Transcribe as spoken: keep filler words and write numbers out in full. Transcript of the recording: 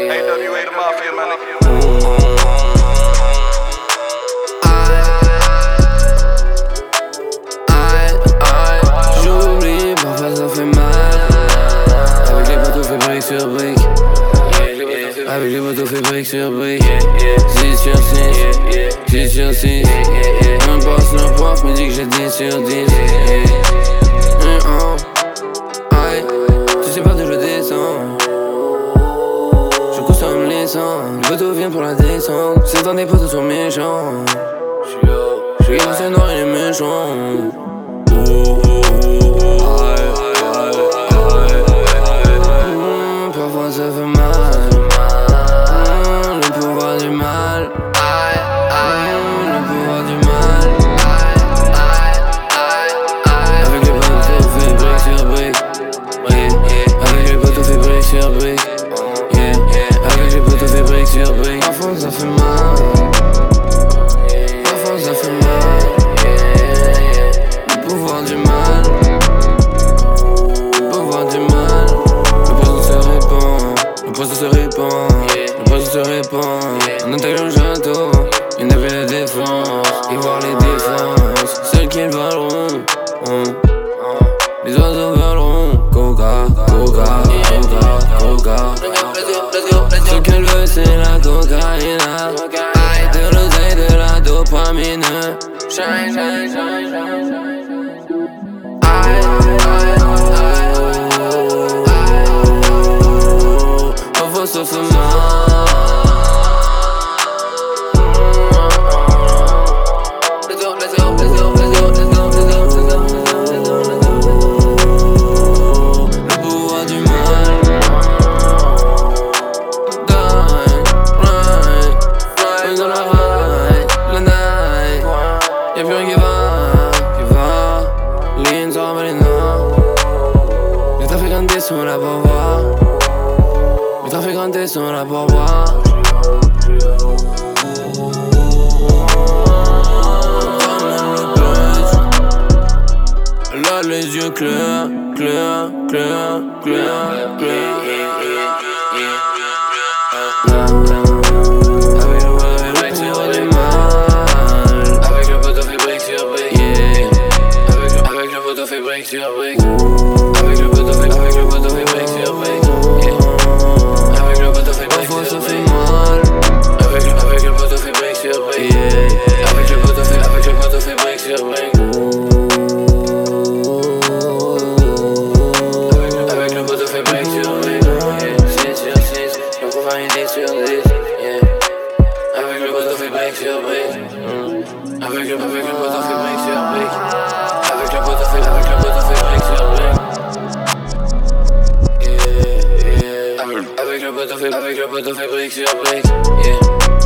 A W A the Mafia, my nigga. J'oublie, parfois ça fait mal. Avec les poteaux fait brique sur brique. Avec les poteaux fait brique sur brique. six sur six, six sur six. Un boss, le prof me dit que j'ai dix sur dix. Aïe, tu sais pas d'où je descends. Je consomme l'essence. Le poteau vient pour la descente. C'est dans des poteaux sont méchants. Je suis assez noir et méchant. Parfois ça fait mal. Mmh, le pouvoir du mal. Mmh, le pouvoir du mal. Avec les poteaux fait brique sur brique. Avec les poteaux fait brique sur brique. Avec les poteaux fait brique sur brique. Parfois ça fait mal. Parfois ça fait mal. Le pouvoir du mal. Le pouvoir du mal. Le poison se répand. Le poison se répand. Le poison se répand. On attaque le château. Il n'a plus de défense. Ils voient les défenses. Celles qui voleront. Les oiseaux voleront. Coca, coca, coca, coca. Ce qu'elle veut c'est la cocaïne. Aïe, de l'oseille, de la dopamine. Shine, shine, shine, shine, shine. Aïe, aïe, aïe, aïe. Parfois ça fait mal. Y'a plus rien qui va, qui va. Lean sur Malina. Les trafiquants sont là pour voir. Les trafiquants sont là pour voir. Elle a les yeux clairs, clairs, clairs, clairs, clairs. Fait break sur break. Avec le poteau fait, avec le poteau fait break sur break. Yeah. Avec le poteau fait break sur break. Ça fait mal. Avec le, avec le poteau fait break sur break. Yeah. Avec le poteau fait, avec le poteau fait break sur break. Avec le, avec le poteau fait break sur break. Yeah. six sur six, donc on va une dix sur dix. Yeah. Avec le poteau fait break sur break. Mm. Avec le, avec le poteau fait break sur break. Avec le poteau fait, avec le poteau fait break sur break. Yeah, yeah. Avec, avec le poteau fait, avec le poteau fait break sur break. Yeah.